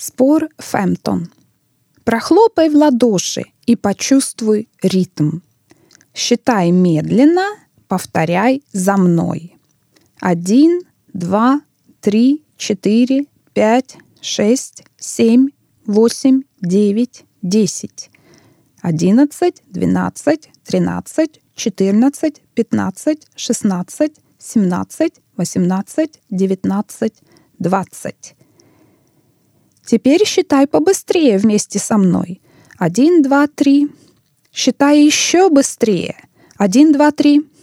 Спор Фемтон. Прохлопай в ладоши и почувствуй ритм. Считай медленно, повторяй за мной. 1, 2, 3, 4, 5, 6, 7, 8, 9, 10. 11, 12, 13, 14, 15, 16, 17, 18, 19, 20. Теперь считай побыстрее вместе со мной. 1, 2, 3. Считай еще быстрее. 1, 2, 3.